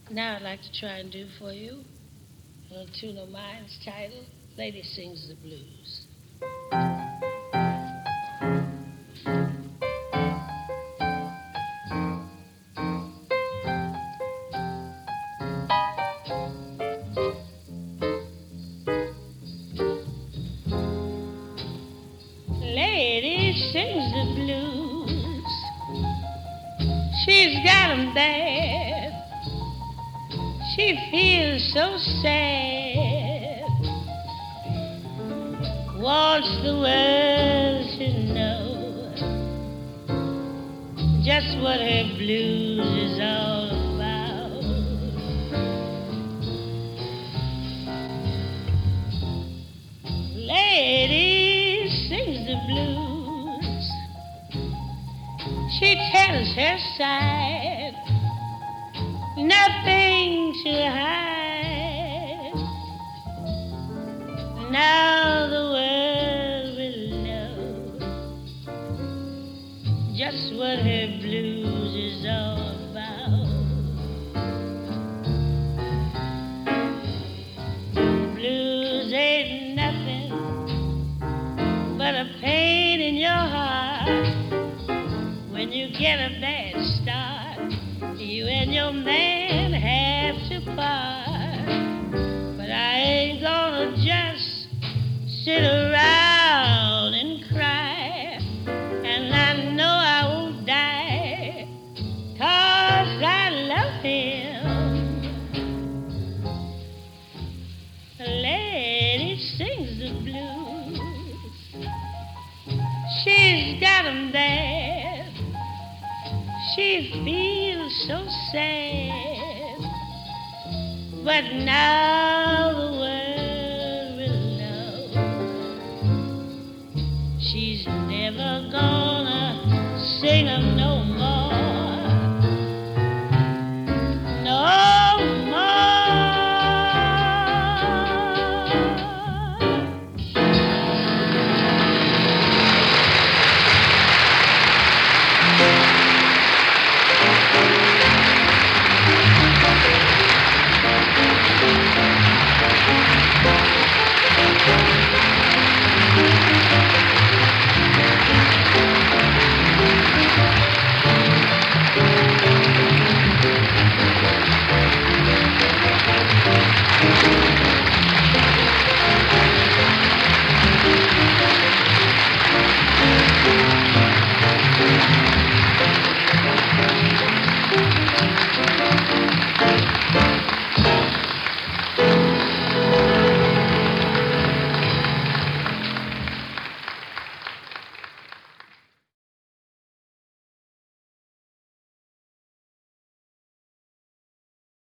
Now I'd like to try and do for you a little tune of mine. It's titled Lady Sings the Blues. Lady sings the blues. She's got 'em bad. She feels so sad. Wants the world to know just what her blues is all about. Lady sings the blues. She tells her side, nothing to hide. Now the world will know just what her blues is all about. Blues ain't nothing but a pain in your heart. When you get a bad start, you and your man have to part. But I ain't gonna just sit around and cry. And I know I won't die, 'cause I love him. The lady sings the blues. She's got 'em bad. She feels so sad. But now the world will know she's never gone